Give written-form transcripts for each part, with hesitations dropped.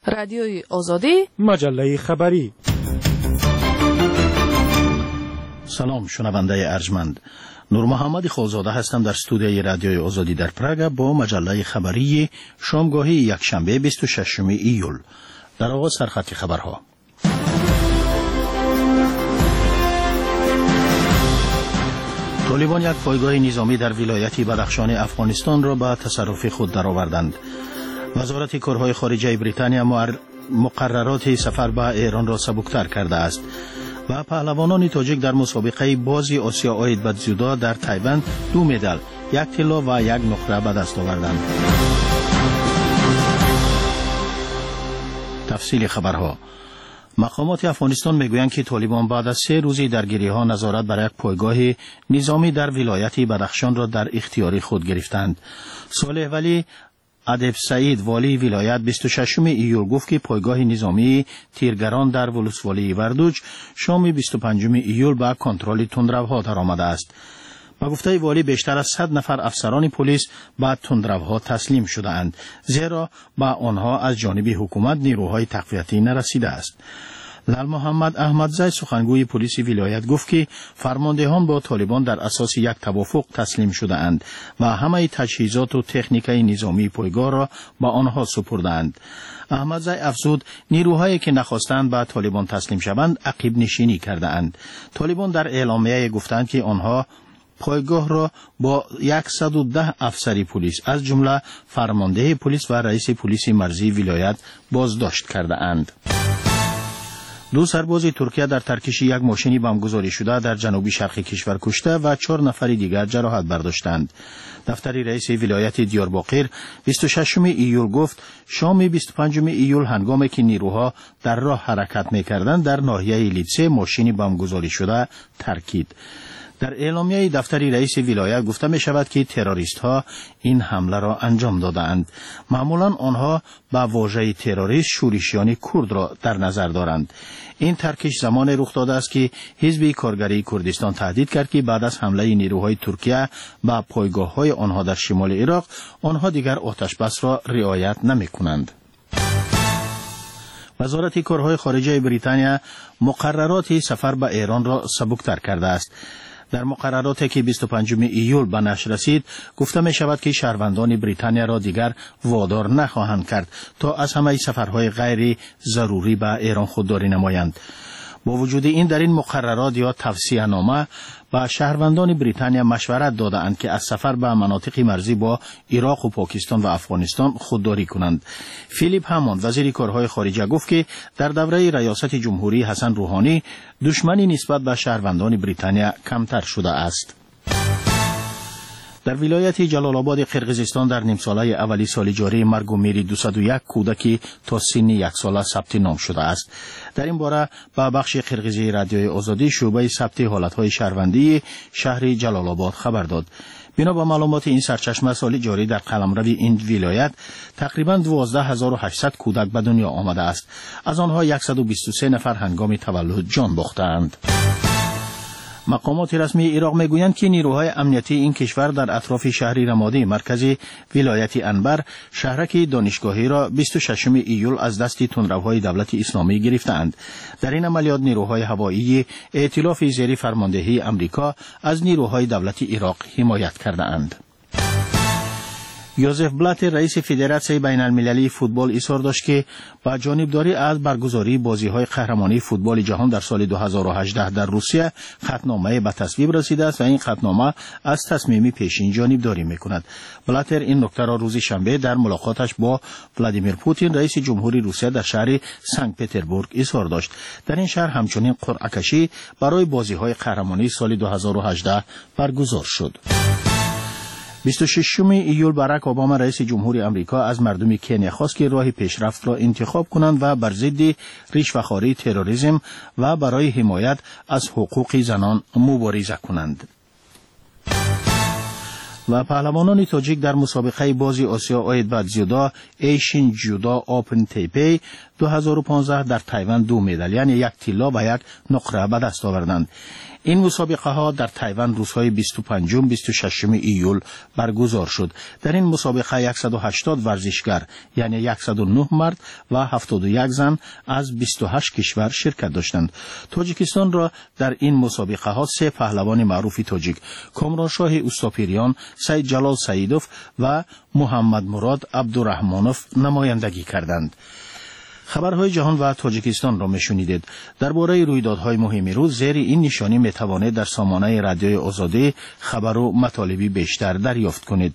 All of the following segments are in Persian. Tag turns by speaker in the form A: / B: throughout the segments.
A: رادیوی آزادی،
B: مجله خبری.
C: سلام شنونده ارجمند، نور محمد خالزاده هستم در استودیوی رادیوی آزادی در پراگ با مجله خبری شامگاهی یکشنبه 26 ایول. در آغاز سرخط خبرها. طالبان یک پایگاه نظامی در ولایت بدخشان افغانستان را به تصرف خود درآوردند. وزارت کارهای خارجه بریتانیا مقررات سفر به ایران را سبکتر کرده است و پهلوانان تاجیک در مسابقه بازی آسیا عاید به جودو در تایوان 2 مدال، 1 طلا و 1 نقره به دست آوردند. تفصیل خبرها. مقامات افغانستان میگویند که طالبان بعد از 3 روزی درگیری‌ها نظارت بر یک پایگاه نظامی در ولایت بدخشان را در اختیار خود گرفتند. صالح ولی ادب سعید والی ولایت 26 ایول گفت که پایگاه نظامی تیرگران در ولسوالی وردوج شام 25 ایول به کنترل تندروها درآمده است. با گفته والی بیشتر از 100 نفر افسران پلیس به تندروها تسلیم شده‌اند، زیرا به آنها از جانب حکومت نیروهای تقویتی نرسیده است. لال محمد احمدزی سخنگوی پلیس ولایت گفت که فرماندهان با طالبان در اساس یک توافق تسلیم شده‌اند و همه تجهیزات و تکنیکای نظامی پایگاه را به آنها سپردند. احمدزی افزود نیروهایی که نخواستند به طالبان تسلیم شوند عقب نشینی کرده‌اند. طالبان در اعلامیه گفتند که آنها پایگاه را با 110 افسر پلیس از جمله فرمانده پلیس و رئیس پلیس مرزی ولایت بازداشت کرده اند. 2 سرباز ترکیه در ترکش یک ماشین بمبگذاری شده در جنوبی شرق کشور کشته و 4 نفر دیگر جراحت برداشتند. دفتر رئیس ولایت دیارباقر 26 ایول گفت شام 25 ایول هنگامی که نیروها در راه حرکت می‌کردند در ناحیه لیتسه ماشین بمبگذاری شده ترکید. در اعلامیه دفتر رئیس ولایت گفته می شود که تروریست ها این حمله را انجام دادند. معمولا آنها با واژه تروریست شورشیان کرد را در نظر دارند. این ترکش زمان رخ داده است که حزب کارگری کردستان تهدید کرد که بعد از حمله نیروهای ترکیه به پایگاه های آنها در شمال عراق آنها دیگر آتش بس را رعایت نمی کنند. وزارت کارهای خارجه بریتانیا مقررات سفر به ایران را سبکتر کرده است. در مقرراتی که 25 ایول به نشر رسید گفته می شود که شهروندان بریتانیا را دیگر وادار نخواهند کرد تا از همه سفرهای غیر ضروری به ایران خودداری نمایند. با وجود این در این مقررات یا توصیه نامه به شهروندان بریتانیا مشورت دادند که از سفر به مناطق مرزی با عراق و پاکستان و افغانستان خودداری کنند. فیلیپ هموند وزیر کارهای خارجه گفت که در دوره ریاست جمهوری حسن روحانی دشمنی نسبت به شهروندان بریتانیا کمتر شده است. در ولایت جلال آباد قرقیزستان در نیم ساله اولی سال جاری مرگ و میر 201 کودکی تا سن 1 ساله ثبت نام شده است. در این باره با بخش قرقیزی رادیوی آزادی شعبه ثبت حالتهای شهروندی شهر جلال آباد خبر داد. بنا به معلومات این سرچشمه سال جاری در قلمرو این ولایت تقریباً 12800 کودک به دنیا آمده است. از آنها 123 نفر هنگام تولد جان باختند. مقامات رسمی عراق میگویند که نیروهای امنیتی این کشور در اطراف شهر رمادی مرکزی ولایت انبر شهرک دانشگاهی را 26 ایول از دست تندروهای دولت اسلامی گرفتند. در این عملیات نیروهای هوایی ائتلاف زیر فرماندهی امریکا از نیروهای دولت عراق حمایت کردند. یوزف بلاتر رئیس فدراسیون بین المللی فوتبال اصرار داشت که با جانبداری از برگزاری بازی‌های قهرمانی فوتبال جهان در سال 2018 در روسیه قطعنامه به تصویب رسیده است و این قطعنامه از تصمیم پیشین جانبداری می‌کند. بلاتر این نکته را روز شنبه در ملاقاتش با ولادیمیر پوتین رئیس جمهوری روسیه در شهر سنت پترزبورگ اظهار داشت. در این شهر همچنین قرعه کشی برای بازی‌های قهرمانی سال 2018 برگزار شد. 26 ایول باراک اوباما رئیس جمهوری آمریکا از مردم کنیا خواست که راه پیشرفت را انتخاب کنند و بر ضد رشوه‌خواری، تروریسم و برای حمایت از حقوق زنان مبارزه کنند. و پهلوانان تاجیک در مسابقه بازی آسیا عاید به جودو ایشین جودو اوپن تایپی 2015 در تایوان 2 مدال یعنی 1 طلا و 1 نقره به دست آوردند. این مسابقه ها در تایوان روزهای 25 و 26 ایول برگزار شد. در این مسابقه 180 ورزشگر یعنی 109 مرد و 71 زن از 28 کشور شرکت داشتند. تاجیکستان را در این مسابقه ها 3 پهلوان معروف تاجیک کامرانشاه اوستاپیریان، سید جلال سیدوف و محمد مراد عبدالرحمانوف نمایندگی کردند. خبرهای جهان و تاجیکستان را میشنیدید. درباره رویدادهای مهم روز زیر این نشانی میتوانید در سامانه رادیوی آزادی خبر و مطالبی بیشتر دریافت کنید.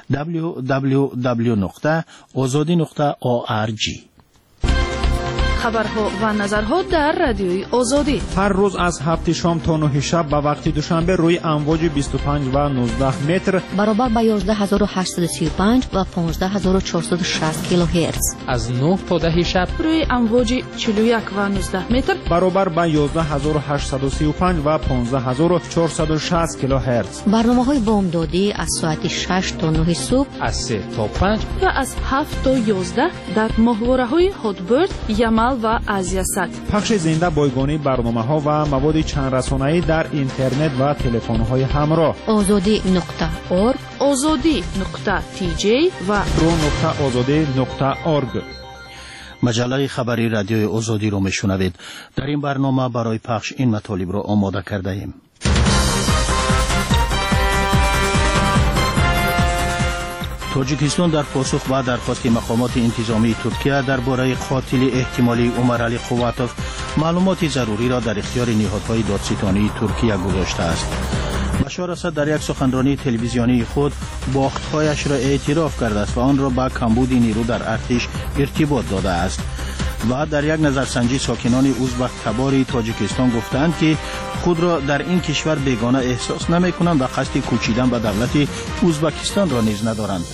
C: www.azadi.org.
A: خبرها و نظرها در رادیوی آزادی
B: هر روز از 7 شام تا 9 شب به وقت دوشنبه روی امواج 25 و 19 متر
D: برابر با 11835 و 15460 کیلوهرتز.
E: از 9 تا 10 شب
A: روی امواج 41 و 19 متر
B: برابر با 11835 و 15460 کیلوهرتز.
D: برنامه‌های بامدادی از ساعت 6 تا 9 صبح،
E: از 3 تا 5
A: و از 7 تا 11 در ماهواره‌های هاتبرد، یمل و آزیاسات.
B: پخش زنده بایگانی برنامه‌ها و مواد چند رسانه‌ای در اینترنت و تلفن‌های همراه.
D: azadi.org،
A: azadi.tj و
B: pro.azadi.org.
C: مجله خبری رادیوی آزادی رو میشنوید. در این برنامه برای پخش این مطالب را آماده کرده ایم. تاجیکستان در پاسخ به درخواست مقامات انتظامی ترکیه درباره قاتل احتمالی عمر علی قواتوف معلومات ضروری را در اختیار نهادهای دادستانی ترکیه گذاشته است. بشار اسد در یک سخنرانی تلویزیونی خود باخت‌هایش را اعتراف کرده است و آن را با کمبود نیرو در ارتش ارتباط داده است. و در یک نظرسنجی ساکنان ازبک تبار تاجیکستان گفتند که خود را در این کشور بیگانه احساس نمی‌کنند و قصد کوچیدن به دولت ازبکستان را نیز ندارند.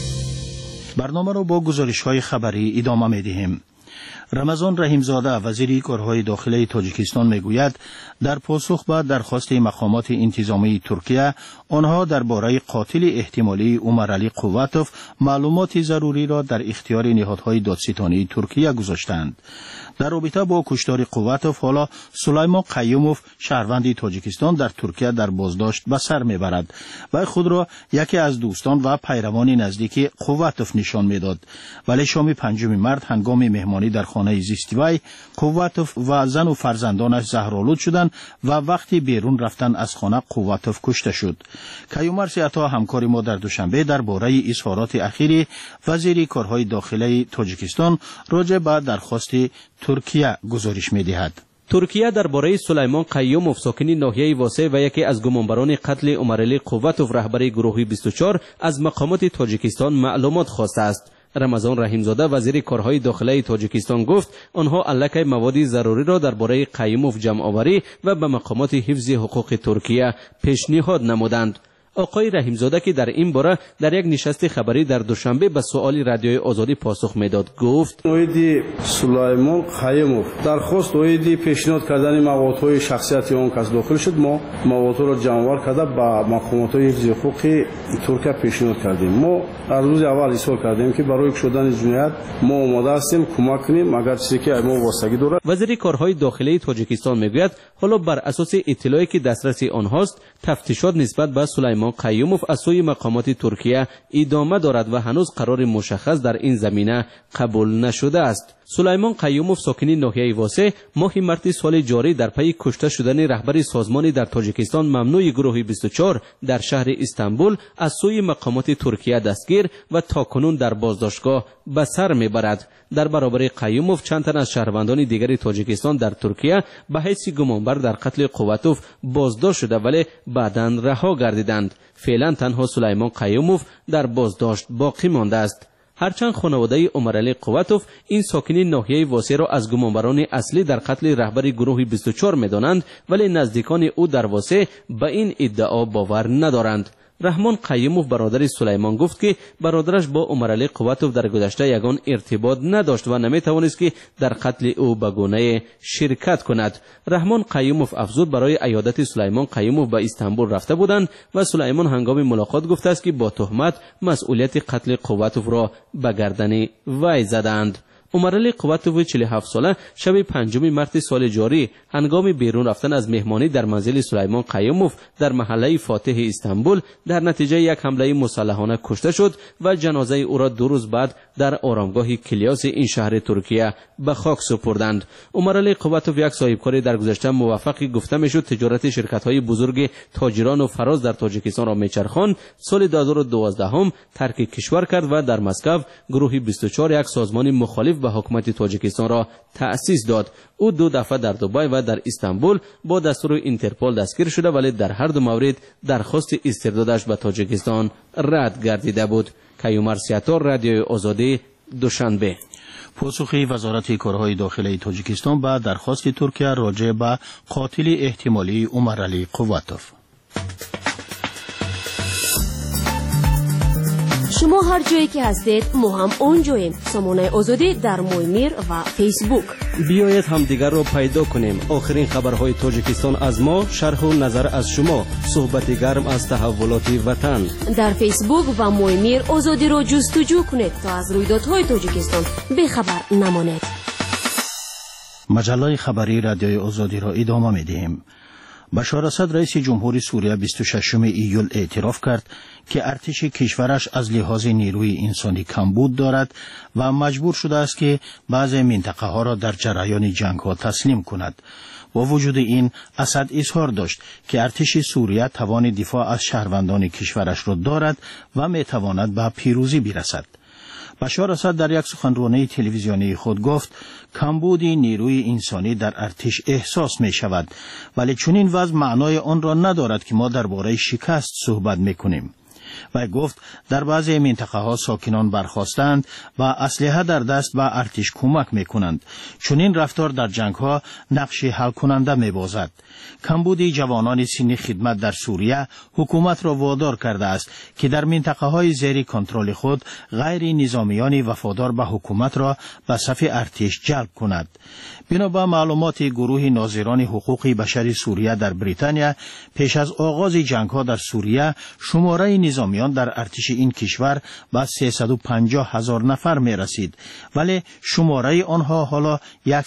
C: برنامه را با گزارش‌های خبری ادامه می‌دهیم. رمضان رحیمزاده وزیر کارهای داخلی تاجیکستان میگوید در پاسخ به درخواست مقامات انتظامی ترکیه آنها درباره قاتل احتمالی عمر علی قواتوف معلومات ضروری را در اختیار نهادهای دادستانی ترکیه گذاشتند. در رابطه با کشتار قواتوف حالا سلیمان قیوموف شهروند تاجیکستان در ترکیه در بازداشت به سر میبرد و خود را یکی از دوستان و پیروان نزدیک قواتوف نشان میداد. ولی شام 5 مارس هنگام مهمانی در خانه زیستی وی قواتوف و زن و فرزندانش زهرآلود شدند و وقتی بیرون رفتن از خانه قواتوف کشته شد. کیومرث عطا همکار ما در دوشنبه درباره اظهارات اخیر وزیر کارهای داخلی تاجیکستان راجع به درخواست ترکیه گزارش می‌دهد.
E: ترکیه درباره سلیمان قیوموف ساکن ناحیه واسه و یکی از گمانبران قتل عمر علی قواتوف رهبر گروه 24 از مقامات تاجیکستان معلومات خواسته است. رمضان رحیمزاده وزیر کارهای داخلی تاجیکستان گفت آنها الکی مواد ضروری را درباره قیوموف جمع آوری و به مقامات حفظ حقوق ترکیه پیشنهاد نمودند. آقای رحیمزاده که در این باره در یک نشست خبری در دوشنبه به سوال رادیوی آزادی پاسخ میداد گفت
F: اویدی سلیمان قیوموف درخواست اویدی پیشنهاد کردن موادهای شخصیتی اون کس داخل شد. ما مواد را جمع کرده با مقامات حفظ حقوق ترکیه پیشنهاد کردیم. ما از روز اول اصرار کردیم که برای شدن جنایت ما آماده هستیم کمک کنیم اگر چیزی که ما واسطگی داره.
E: وزیر کارهای داخلی تاجیکستان میگوید حالا بر اساس اطلاعی که دسترسی آنهاست تفتیشات نسبت به سلیمان قیوموف از سوی مقامات ترکیه ادامه دارد و هنوز قرار مشخص در این زمینه قبول نشده است. سلیمان قیوموف ساکن ناحیه واسه ماه مارس سال جاری در پی کشته شدن رهبر سازمانی در تاجیکستان ممنوع گروه 24 در شهر استانبول از سوی مقامات ترکیه دستگیر و تاکنون در بازداشتگاه به سر میبرد. در برابر قیوموف چند تن از شهروندان دیگر تاجیکستان در ترکیه به حیث گمانبر در قتل قواتوف بازداشت شده ولی بعداً رها گردیدند. فعلا تنها سلیمان قیوموف در بازداشت باقی مانده است. هرچند خانواده عمر علی قواتوف این ساکن ناحیه واسه را از گمانبران اصلی در قتل رهبر گروه 24 می‌دانند ولی نزدیکان او در واسه به این ادعا باور ندارند. رحمان قیوموف برادر سلیمان گفت که برادرش با عمر علی قواتوف در گذشته یگان ارتباط نداشت و نمیتوانست که در قتل او به گونه شرکت کند. رحمان قیوموف افزود برای عیادت سلیمان قیوموف به استانبول رفته بودند و سلیمان هنگام ملاقات گفته است که با تهمت مسئولیت قتل قواتوف را به گردن وی زدند. عمرعلی قوتوف 47 ساله شب 5 مارس سال جاری هنگام بیرون رفتن از مهمانی در منزل سلیمان قیوموف در محله فاتح استانبول در نتیجه یک حمله مسلحانه کشته شد و جنازه او را 2 روز بعد در آرامگاه کلیاس این شهر ترکیه به خاک سپردند. عمرعلی قوتوف یک صاحبکاری در گذشته موفقی گفته میشد تجارت شرکت‌های بزرگ تاجران و فراز در تاجیکستان را میچرخاند. سال 2012 هم ترک کشور کرد و در مسکو گروه 24 یک سازمان مخالف به حکومت تاجیکستان را تأسیس داد. او 2 دفعه در دبی و در استانبول با دستور اینترپل دستگیر شده ولی در هر دو مورد درخواست استردادش به تاجیکستان رد گردیده بود. کیومر سیاتور، رادیوی آزادی، دوشنبه.
C: پاسخی وزارت کارهای داخلی تاجیکستان به درخواست ترکیه راجع به قاتل احتمالی عمرعلی قوتوف.
G: شما هر جایی که هستید ما هم اونجاییم. سامانه آزادی در مویمیر و فیسبوک.
E: بیایید همدیگر را پیدا کنیم. آخرین خبرهای تاجیکستان از ما، شرح و نظر از شما، صحبت گرم از تحولات وطن.
G: در فیسبوک و مویمیر آزادی را جستجو کنید تا از رویدادهای تاجیکستان بخبر نمانید.
C: مجله خبری رادیوی آزادی را ادامه می‌دهیم. بشار اسد رئیس جمهوری سوریه 26 ایول اعتراف کرد که ارتش کشورش از لحاظ نیروی انسانی کمبود دارد و مجبور شده است که بعضی منطقه ها را در جریان جنگ ها تسلیم کند. با وجود این اسد اظهار داشت که ارتش سوریه توان دفاع از شهروندان کشورش را دارد و می تواند به پیروزی برسد. بشار اسد در یک سخنرانی تلویزیونی خود گفت کمبود نیروی انسانی در ارتش احساس می شود ولی چنین وضع معنای آن را ندارد که ما درباره شکست صحبت می کنیم. و گفت در بعضی منطقه ها ساکنان برخاستند و اسلحه در دست به ارتش کمک می کنند. چنین رفتار در جنگ ها نقش حل کننده می بازد. کمبود جوانان سن خدمت در سوریه حکومت را وادار کرده است که در منطقه های زیر کنترل خود غیر نظامیان وفادار به حکومت را به صف ارتش جلب کند. بنابر معلومات گروه ناظران حقوق بشر سوریه در بریتانیا، پیش از آغاز جنگ ها در سوریه شماره نظامیان در ارتش این کشور به 350,000 نفر می رسید ولی شماره آنها حالا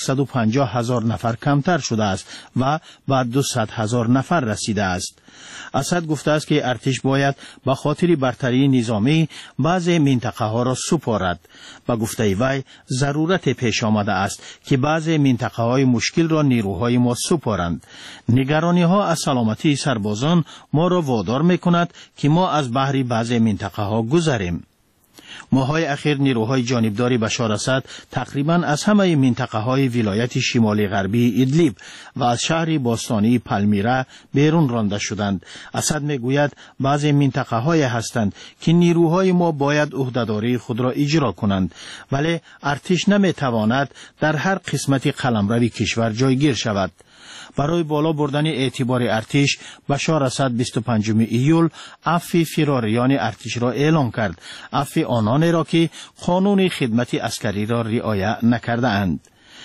C: 150,000 نفر کمتر شده است و به 200,000 نفر رسیده است. اسد گفته است که ارتش باید به خاطر برتری نظامی بعضی منطقه ها را سپارد. با گفته وی ضرورت پیش آمده است که بعضی منطقه های مشکل را نیروهای ما سپارند. نگرانی ها از سلامتی سربازان ما را وادار می کند که ما از بحر بعضی منطقه ها گذریم. ماهای اخیر نیروهای جانبدار بشار اسد تقریبا از همه منطقه های ولایت شمالی غربی ادلیب و از شهر باستانی پالمیرا بیرون رانده شدند. اسد میگوید بعضی منطقه های هستند که نیروهای ما باید عهدهداری خود را اجرا کنند ولی ارتش نمیتواند در هر قسمت قلمرو کشور جایگیر شود. برای بالا بردن اعتبار ارتش بشار اسد 25 ایول عفو فراریان ارتش را اعلام کرد، عفو آنان را که قانون خدمت عسکری را رعایت نکرده اند.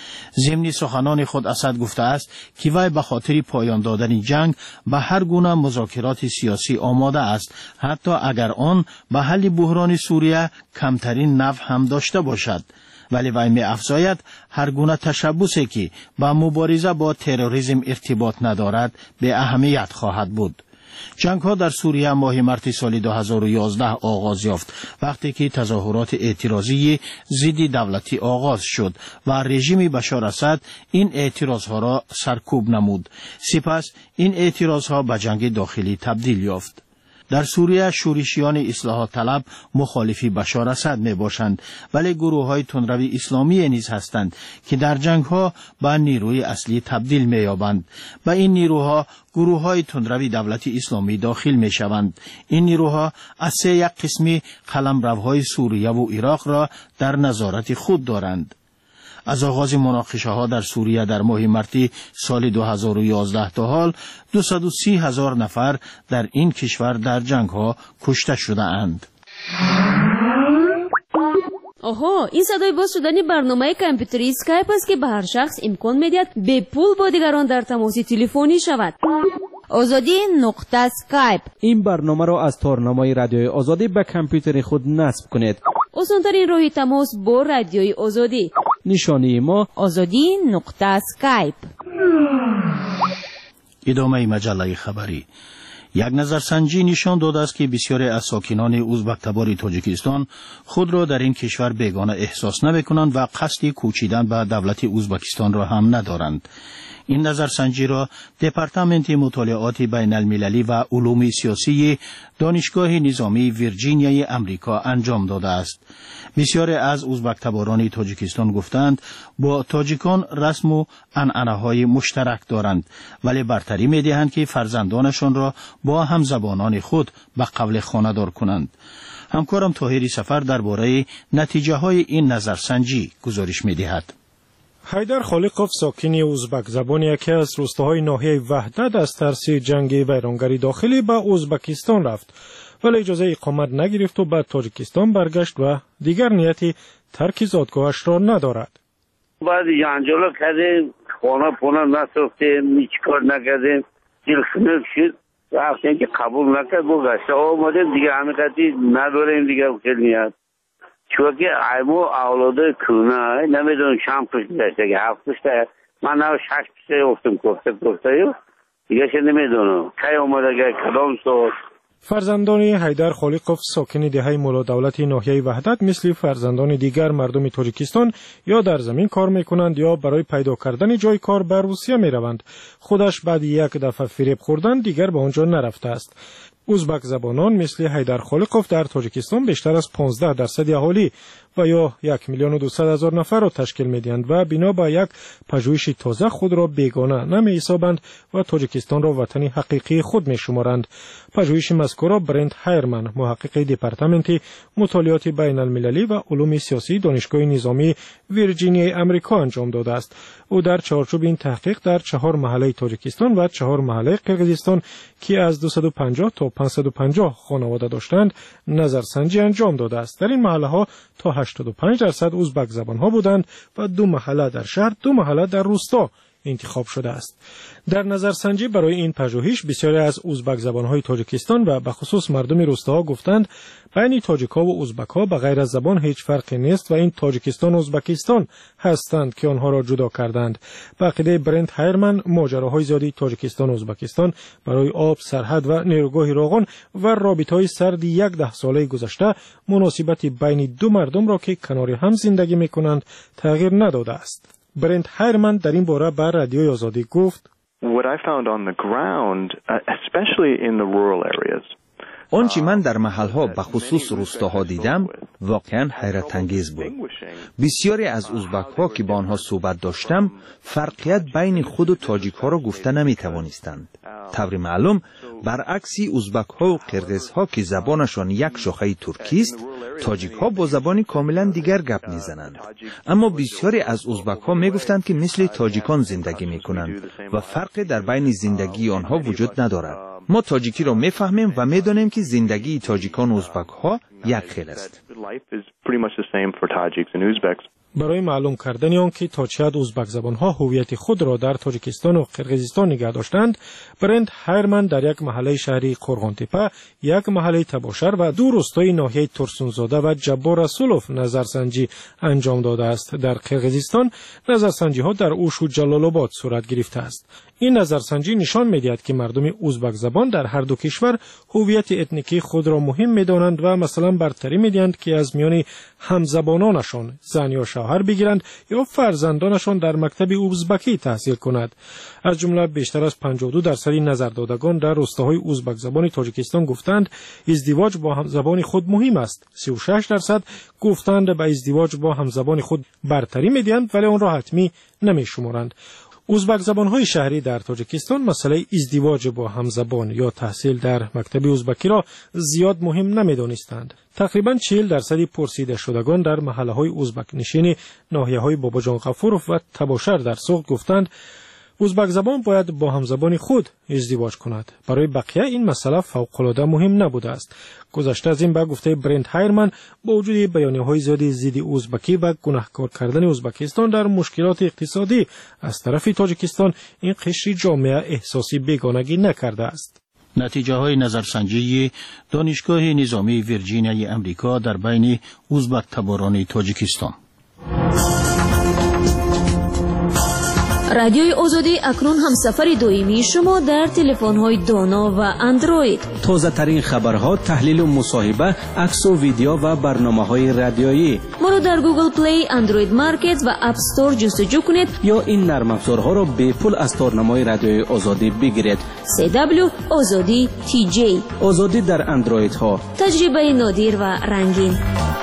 C: ضمن سخنان خود اسد گفته است که وی به خاطر پایان دادن جنگ به هر گونه مذاکرات سیاسی آماده است، حتی اگر آن به حل بحران سوریه کمترین نفع هم داشته باشد. ولی وی می افزاید هر گونه تشبثی که با مبارزه با تروریسم ارتباط ندارد به اهمیت خواهد بود. جنگ ها در سوریه ماه مارس سال 2011 آغاز یافت وقتی که تظاهرات اعتراضی ضد دولتی آغاز شد و رژیم بشار اسد این اعتراض ها را سرکوب نمود. سپس این اعتراض ها به جنگ داخلی تبدیل یافت. در سوریه شورشیان اصلاحات طلب مخالفی بشار اسد می باشند ولی گروه های تندرو اسلامی نیز هستند که در جنگ ها به نیروی اصلی تبدیل می یابند. به این نیروها گروه های تندرو دولت اسلامی داخل می شوند. این نیروها از یک قسمی قلمروهای سوریه و عراق را در نظارت خود دارند. از آغاز مناقشه ها در سوریه در ماه مارس سال 2011 تا حال 230,000 نفر در این کشور در جنگ ها کشته شده اند.
G: آها، این صدای باز شدن برنامه کامپیوتری اسکایپ است که به هر شخص امکان می‌دهد به پول با دیگران در تماس تلفنی شود.
D: آزادی نقطه اسکایپ.
E: این برنامه را از تارنمای رادیوی آزادی به کامپیوتر خود نصب کنید.
G: آسان‌ترین راه تماس با رادیوی آزادی
E: نشانی ما
G: azadi.skype.
C: ادامه مجله خبری. یک نظرسنجی نشان داده است که بسیاری از ساکنان ازبک تبار تاجیکستان خود را در این کشور بیگانه احساس نمی‌کنند و قصد کوچیدن به دولت ازبکستان را هم ندارند. این نظرسنجی را دپارتمنت مطالعات بین المللی و علوم سیاسی دانشگاه نظامی ویرجینیای امریکا انجام داده است. بسیاری از ازبک تباران تاجیکستان گفتند با تاجیکان رسم و عنعنه‌های مشترک دارند، ولی برتری می‌دهند که فرزندانشان را با همزبانان خود به قبل خانه‌دار کنند. همکارم طاهری سفر درباره نتیجه‌های این نظرسنجی گزارش می‌دهد.
H: حیدر خالقوف ساکن ازبک زبان یکی از روستاهای ناحیه وحدت از ترس جنگ ویرانگری داخلی به ازبکستان رفت، ولی اجازه اقامت نگرفت و به تاجیکستان برگشت و دیگر نیتی ترک زادگاهش را ندارد.
I: بعد جنجال کردیم، خانه پونه نساختیم، هیچ کار نکردیم، دلخنک شد، رفتیم که قبول نکرد برگشت آمدیم دیگه حقیقتی نداریم دیگه خیلی نیت. چون که ایمو اولاد کونه نمیدونم چند پشت داشته که 7 پشت من نه 6 پشت افتم گفته دیگه چه نمیدونم کی اومده که کدام سال.
H: فرزندان حیدر خالقوف ساکن دهه مولا دولت ناحیه وحدت مثل فرزندان دیگر مردم تاجیکستان یا در زمین کار میکنند یا برای پیدا کردن جای کار به روسیه میروند. خودش بعد یک دفعه فریب خوردن دیگر به آنجا نرفته است. ازبک زبانان مثل حیدر خالقوف در تاجیکستان بیشتر از 15% اهالی و یا 1,200,000 نفر را تشکیل می‌دهند و بنا به یک پژوهش تازه خود را بیگانه نمی‌حسابند و تاجیکستان را وطن حقیقی خود می‌شمارند. پژوهش مذکور را برند هایرمن، محقق دپارتمنت مطالعات بین المللی و علوم سیاسی دانشگاه نظامی ویرجینیای امریکا انجام داده است. او در چارچوب این تحقیق در 4 محله تاجیکستان و 4 محله قرقیزستان که از 250 تا 550 خانواده داشتند نظرسنجی انجام داده است. در این محله ها تا 85% ازبک زبان ها بودند و 2 محله در شهر، 2 محله در روستا انتخاب شده است. در نظرسنجی برای این پژوهش بسیاری از ازبک زبان‌های تاجیکستان و به خصوص مردم روستاها گفتند بین تاجیک‌ها و ازبک‌ها به غیر از زبان هیچ فرقی نیست و این تاجیکستان و ازبکستان هستند که آنها را جدا کردند. به عقیده برند هایرمن ماجراهای زیادی تاجیکستان و ازبکستان برای آب، سرحد و نیروگاه راغون و رابطه‌های سرد 10 ساله گذشته مناسبت بین 2 مردم را که کنار هم زندگی می‌کنند تغییر نداده است. برند هایرمن در این باره بر رادیوی آزادی گفت:
J: What I found on the ground, especially in the rural areas,
K: آنچه من در محلها به خصوص روستاها دیدم واقعا حیرت انگیز بود. بسیاری از ازبک‌ها که با آنها صحبت داشتم فرقیت بین خود و تاجیک‌ها را گفته نمی‌توانستند. طور معلوم برعکسی ازبک‌ها و قرقیزها که زبانشان یک شاخه ترکی است، تاجیک‌ها با زبانی کاملا دیگر گپ می‌زنند. اما بسیاری از ازبک‌ها می‌گفتند که مثل تاجیکان زندگی می‌کنند و فرقی در بین زندگی آنها وجود ندارد. ما تاجیکی را می‌فهمیم و می‌دانیم که زندگی تاجیکان و ازبک‌ها یک خیل است.
H: برای معلوم کردن آن که تا چه حد ازبک زبان‌ها هویت خود را در تاجیکستان و قرقیزستان نگه داشتند، برند هایرمن در یک محله شهری قرغانتپه، یک محله تباشر و 2 روستای ناحیه ترسونزاده و جبار رسولوف نظرسنجی انجام داده است. در قرقیزستان نظرسنجی‌ها در اوش و جلال آباد صورت گرفته است. این نظرسنجی نشان می‌دهد که مردم ازبک زبان در هر دو کشور هویت اتنیکی خود را مهم می‌دانند و مثلا برتری می‌دهند که از میان همزبانانشان زن یا شوهر بگیرند یا فرزندانشان در مکتب ازبکی تحصیل کند. از جمله بیشتر از 52% نظردادگان در روستاهای ازبک زبان تاجیکستان گفتند ازدواج با همزبان خود مهم است. 36% گفتند به ازدواج با همزبان خود برتری می‌دهند ولی آن را حتمی نمی‌شمارند. ازبک زبان‌های شهری در تاجیکستان مسئله ازدواج با همزبان یا تحصیل در مکتب ازبکی را زیاد مهم نمی‌دانستند. تقریباً 40% پرسیده شدگان در محله‌های ازبک نشین ناحیه‌های باباجان غفورов و تباشر در سوق گفتند ازبک زبان باید با همزبان خود ازدواج کند. برای بقیه این مسئله فوق‌العاده مهم نبوده است. گذشته از این به گفته برند هایرمن با وجود بیانیه‌های زیادی ضد ازبکی و گناهکار کردن ازبکستان در مشکلات اقتصادی از طرف تاجیکستان، این قشر جامعه احساسی بیگانگی نکرده است.
C: نتیجه های نظرسنجی دانشگاه نظامی ویرجینیای امریکا در بین ازبک تباران تاجیکستان.
G: رادیوی آزادی اکنون همسفر دائمی شما در تلفن‌های دانا و اندروید.
E: تازه ترین خبرها، تحلیل و مصاحبه، عکس و ویدیو و برنامه‌های رادیویی.
G: ما رو در گوگل پلی، اندروید مارکت و اپ استور جستجو کنید
E: یا این نرم افزارها را به پول از تارنمای رادیوی آزادی بگیرید.
G: CW آزادی TJ.
E: آزادی در اندروید ها.
G: تجربه نادر و رنگین.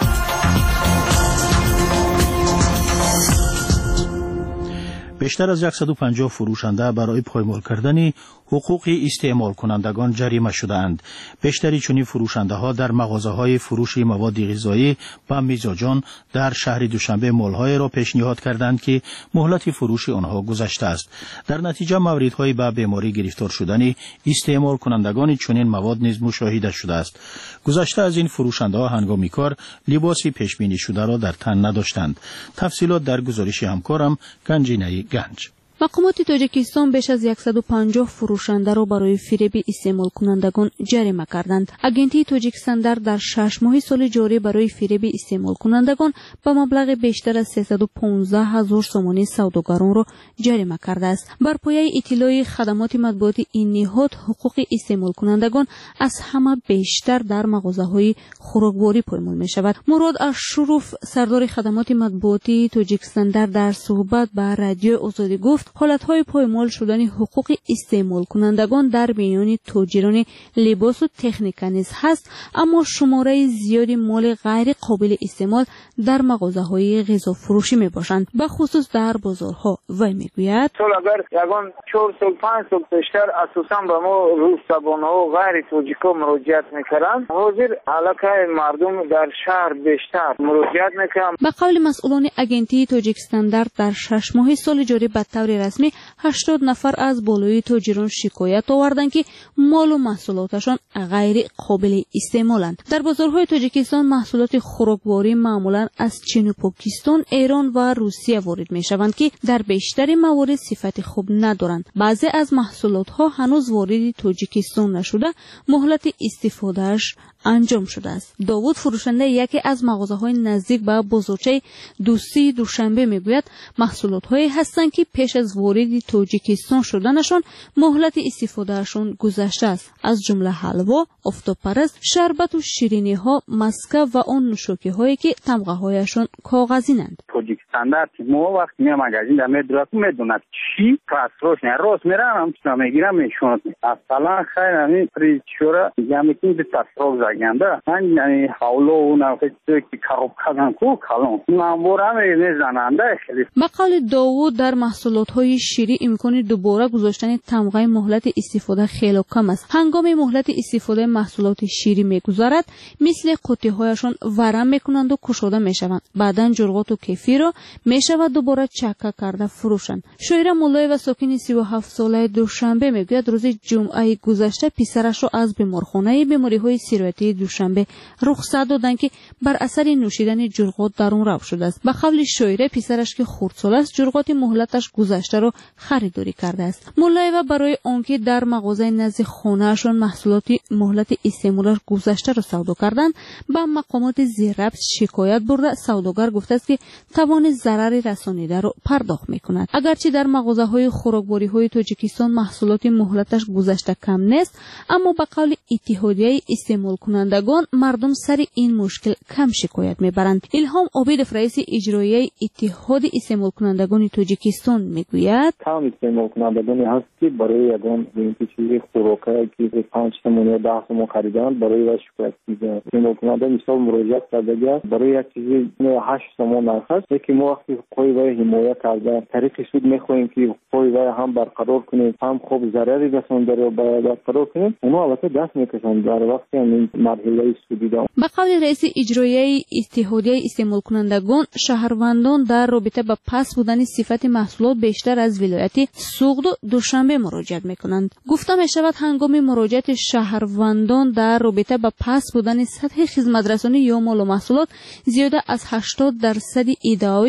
C: بیشتر از 150 فروشنده برای پایمال کردن حقوق استعمال کنندگان جریمه شدند. بیشتری چنین فروشنده ها در مغازه های فروش مواد غذایی و میزاجان در شهر دوشنبه مال‌های را پیشنهاد کردند که مهلت فروش آنها گذشته است. در نتیجه موردهای به بیماری گرفتار شدن استعمال کنندگان چنین مواد نیز مشاهده شده است. گذشته از این فروشنده ها هنگام کار لباسی پیش بینی شده را در تن نداشتند. تفصیلات در گزارش همکارم گنجینه گنج.
A: مقامات تاجیکستان بیش از 150 فروشنده را برای فریب استعمال کنندگان جریمه کردند. آگنتی تاجیکستان در 6 ماه سال جاری برای فریب استعمال کنندگان با مبلغ بیشتر از 315,000 سومانی سوداگران را جریمه کرده است. بر پایه اطلاع خدمات مطبوعاتی این نهاد حقوق استعمال کنندگان از همه بیشتر در مغازه‌های خوراکواری پایمال می‌شود. مراد اشرف سردار خدمات مطبوعاتی تاجیکستان در صحبت با رادیو آزادی گفت حالتهای پایمال شدن حقوق استعمال کنندگان در میان تاجران لباس و تکنیک نیز هست، اما شماره زیادی مال غیر قابل استعمال در مغازه‌های غذا فروشی میباشند، به خصوص در بازارها. وی میگوید
L: اگر یگان 4 سال 5 سال پیشتر اساسا به ما روزسبان‌ها و غیر تاجیکا مراجعت میکردند، حاضر علاقه مردم در شهر بیشتر مراجعت میکنند.
A: به قول مسئولان آگنتی تاجیکستان در 6 ماه سال جاری به طور رسمی 80 نفر از بالای تاجران شکایت آوردند که مال و محصولاتشان غیر قابل استعمالند. در بازارهای تاجیکستان محصولات خوراکواری معمولا از چین و پاکستان، ایران و روسیه وارد می شوند که در بیشتر موارد صفت خوب ندارند. بعضی از محصولات ها هنوز وارد تاجیکستان نشده، مهلت استفادهش انجام شده است. داوود فروشنده یکی از مغازه‌های نزدیک به بازارچه دوستی دوشنبه میگوید محصولات‌هایی هستند که پیش از ورود تاجیکستان شدنشان مهلت استفادهشان گذشته است، از جمله حلوا، آفتابپرست، شربت و شیرینی‌ها، مسکه و آن نوشاکی‌هایی که تمغه‌هایشان کاغذینند.
L: تاجیکستان در ما وقتی میام مغازین در میدوند چی کاسروش نه راست میرم هم میگیرم میشونم اصلا خیلی همین پریچورا یامیتین به تصرف زاگنده من یعنی حالا اون وقتی که کاروب کردن کو کالون نامبورم میزننده خیلی.
A: به قول داوود در محصولات‌های شیری امکان دوباره گذاشتن تمغه مهلت استفاده خیلی کم است. هنگام مهلت استفاده محصولات شیری میگذرد، مثل قوطی‌هایشان ورم میکنند و کشوده میشوند. بعداً جرقات و کیفی را میشود دوباره چکه کرده فروشند. شاعر مولای و ساکن 37 ساله دوشنبه میگوید روز جمعه گذشته پسرش را از بیمارخانه بیماری‌های سیرویتی دوشنبه رخصت دادند که بر اثر نوشیدن جرقات در آن رفت شده است. به قول شاعر پسرش که خردسال است جرقات مهلتش گذشته را خریداری کرده است. مولای و برای آنکه در مغازه نزد خانه‌شان محصولات مهلت استعمالش گذشته را سودا کردند، به مقامات زیرربط شکایت برده سوداگر گفته است که توان ضرر رسانیده را پرداخت می‌کند. اگرچه در مغازه‌های خوراکواری‌های تاجیکستان محصولات مهلتش گذشته کم نیست، اما به قول اتحادیه استعمال کنندگان مردم سر این مشکل کم شکایت می‌برند. الهام عابدов رئیس اجرایی اتحاد استعمال کنندگان تاجیکستان میگوید
M: کم استعمال کنندگانی هست که برای یگان این چیزی خوراکی که 5 تومان یا 10 تومان خریدن برای و شکایت می‌کنند. استعمال کننده مثلا مراجعه کرده برای یک چیزی 8 تومان نرخ است که ما وقتی پای و حمایت کرده طریق سود می‌خوایم که پای و هم برقرار کنیم، هم خوب ضرری رسانده رو برقرار کنیم، اونا البته دست می‌کشند در وقتی این مرحله سودی دارند.
A: به قول رئیس اجرایی اتحادیه استعمال کنندگان، شهروندان در رابطه با پس بودن صفت محصولات بیشتر از ولایت سوغد و دوشنبه مراجعت می‌کنند. گفته می‌شود هنگام مراجعت شهروندان در رابطه با پس بودن سطح خدمترسانی یا مال و محصولات زیاده از 80% ادعای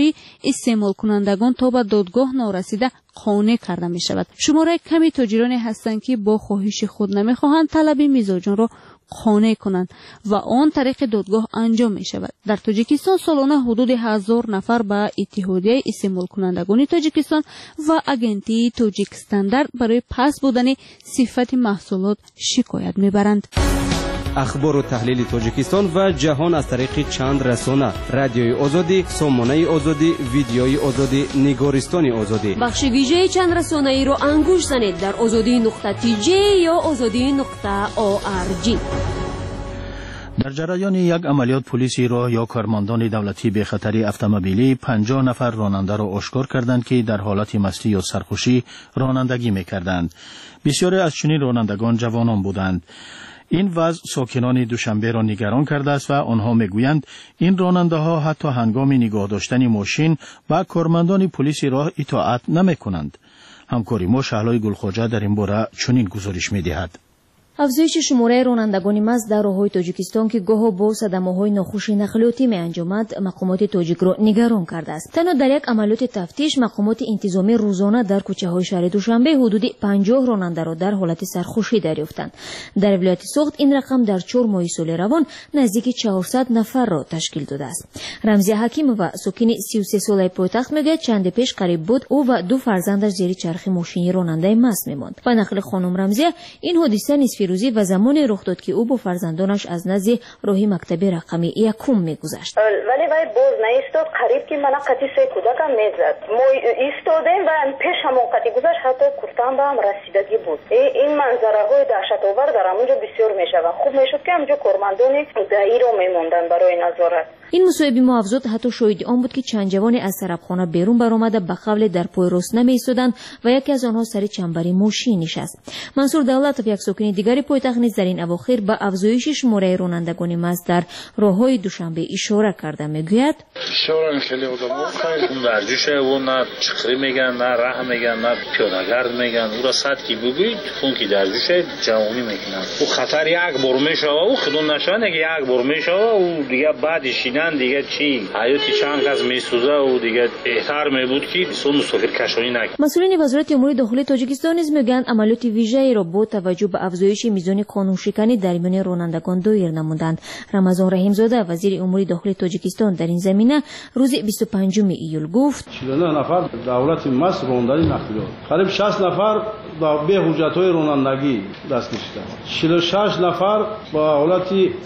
A: های استعمال کنندگان تا به دادگاه نارسیده قانع کرده می شود. شماره کمی تاجران هستند که با خواهش خود نمی خواهند طلب میزاجان را قانع کنند و آن طریق دادگاه انجام می شود. در تاجیکستان سالانه حدود 1000 نفر به اتحادیه استعمال کنندگان تاجیکستان و اگنتی تاجیک استاندارد برای پس بودن صفت محصولات شکایت می برند.
E: اخبار و تحلیل تاجیکستان و جهان از طریق چند رسانه: رادیوی آزادی، سامانه آزادی، ویدیوی آزادی، نگارستان آزادی.
G: بخش ویژه چند رسانه ای رو انگوش زنید در azadi.tj یا azadi.org.
C: در جریان یک عملیات پلیسی راه یا کارمندان دولتی به خطر اتومبیلی 50 نفر راننده را آشکار کردند که در حالت مستی یا سرخوشی رانندگی می‌کردند. بسیاری از چنین رانندگان جوانان بودند. این وضع ساکنان دوشنبه را نگران کرده است و آنها میگویند این راننده ها حتی هنگام نگاه داشتن ماشین و کارمندان پلیس راه اطاعت نمی کنند. همکاری ما شهلای گلخواجه در این باره چنین گزارش می دهد.
N: افزایش شماره رانندگان مست در راههای تاجیکستان که گاه با صدمه‌های ناخوشی نقلیاتی می‌انجامد مقامات تاجیک را نگران کرده است. تنها در یک عملیات تفتیش مقامات انتظامی روزانه در کوچه‌های شهر دوشنبه حدود 50 راننده را در حالت سرخوشی دریافتند. در ولایت سوخت این رقم در 4 ماه سال روان نزدیک 400 نفر را تشکیل داده است. رمزی حکیم و ساکن 33 ساله پایتخت میگه چند پیش قریب بود او و 2 فرزندش زیر چرخ ماشین راننده مست می‌ماند. به نقل خانم رمزی این حادثه فیروزی و زمانی رخ داد که او با فرزندانش از نزد راهی مکتب رقمی 1 میگذشت.
O: ولی وای باز نایستاد، قریب که من قطی سه کودکم میزد. ما ایستادیم و پیش همون قطی گذشت، حتی کورتم به هم رسیدگی بود. این منظره های دهشت آور در همونجا بسیار میشود. خوب میشد که همونجا کارمندان دایی رو میموندن برای نظارت.
N: این مصاحبه ما افزود حتی شاهد آن بود که چند جوان از سربخانه بیرون برآمده به قول در پای راست نمی‌ایستادند و یکی از آنها سر چنبری ماشین نشست. منصور دولتوف یک ساکن دیگری پایتخت نیز در این اواخر به افزایش شماره رانندگان مست در راههای دوشنبه اشاره کرده میگوید
P: شورای خیلی آدم‌ها خیلی ورزشه و نه چخری میگن، نه راه میگن، نه پیاده‌گرد میگن. او را صد کی بگوید خون کی درزشه جوانی میکنن. او خطر یک بار میشه و خودون نشانه که یک بار میشه و دیگه بعدش دیگه چی حیاتی چند کس میسوزه و دیگه بهتر میبود که سو مسافر کشانی نکنه.
N: مسئولین وزارت امور داخلی تاجیکستان نیز میگن عملیات ویژه‌ای را با توجه به افزایش میزان قانون شکنی در میان رانندگان دایر نمودند. رمضان رحیم زاده وزیر امور داخلی تاجیکستان در این زمینه روز 25 ایول گفت
F: 49 نفر دولت مصر راندنی نقلیات، قریب 60 نفر با به حجت‌های رانندگی دست کشیدند، 46 نفر با حالت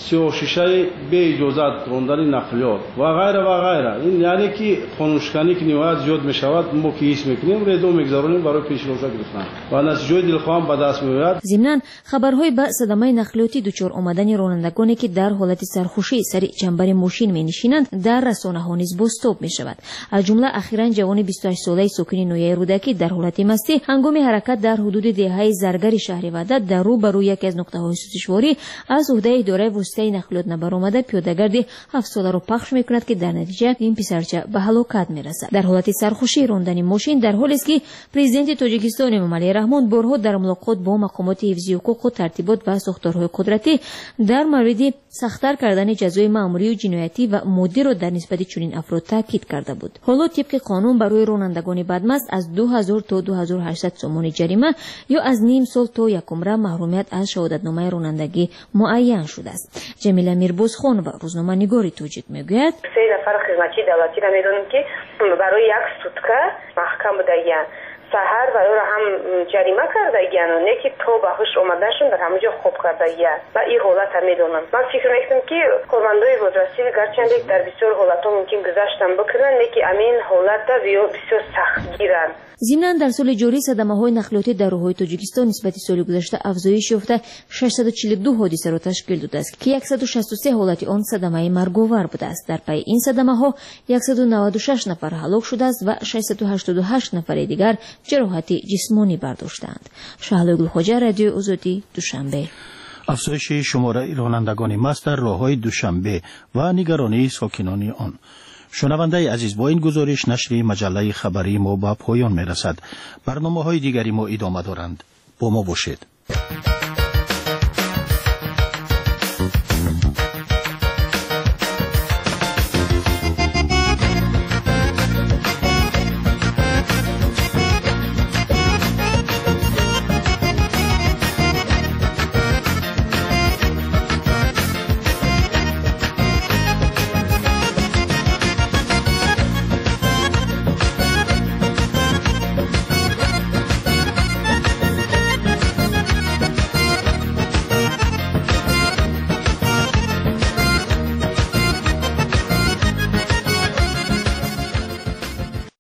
F: 36 به اجازت راندنی نقلیات و غیره و غیره. این یعنی که قانونشکنی که نهایت زیاد می شود ما که ایست میکنیم ردو میگذارونیم برای پیش روش گرفتن و نتیجه دلخواه به دست میآید.
N: ضمناً خبرهای به صدمه نقلیاتی دچار آمدن رانندگانی که در حالت سرخوشی سر چنبر ماشین می نشینند در رسانه‌ها نیز بازتاب می شود. از جمله اخیراً جوان 28 ساله ساکن نویه رودکی در حالت مستی هنگام حرکت در حدود دهه زرگری شهر وحدت در روبروی یکی از نقطه‌های سوزشواری از عهده اداره واسطه نقلیات نبرآمده پیاده‌گرد 7 ساله را پخش میکند که در نتیجه این پسرچه به هلاکت میرسد. در حالت سرخوشی راندن ماشین در حالی است که پرزیدنت تاجیکستان امامعلی رحمان بارها در ملاقات با مقامات حفظی حقوق و ترتیبات و ساختارهای قدرتی در مورد سخت‌تر کردن جزای مأموری و جنایتی و مادی را در نسبت چنین افراد تاکید کرده بود. حالا طبق قانون برای رانندگان بدمست از 2000 تا 2800 سومون جریمه یا از نیم سال تا 1 عمر محرومیت از شهادتنامه رانندگی معین شده است. جمیله میربازخان و روزنامه نگاری توجیک میگوید
O: 3 نفر خدمتچی دولتی را میدونیم که برای 1 سوتکه محکم بودن سحر و را هم جریمه کرده گیان و نه که تو بخش اومدنشون در همونجا خوب کرده گیان و این حالت هم میدونم. من فکر میکنم که کارمندای بازرسی گرچند در بسیار حالت ها ممکن گذشتن بکنن نه که امین حالت بسیار سخت گیرن.
N: ضمناً در سال جاری صدمه‌های نقلیاتی در راههای تاجیکستان نسبت سال گذشته افزایش یافته 642 حادثه را تشکیل داده است که 163 حالت آن صدمه مرگ‌آور بوده است. در پی این صدمه‌ها 196 نفر هلاک شده است و 688 نفر دیگر جراحت جسمانی برداشتند. شهلا گلخواجه، رادیو آزادی، دوشنبه.
C: افزایش شماره رانندگان مست در راههای دوشنبه و نگرانی ساکنان آن. شنونده عزیز، با این گزارش نشر مجله خبری ما به پایان میرسد. برنامه‌های دیگری ما ادامه دارند. با ما باشید.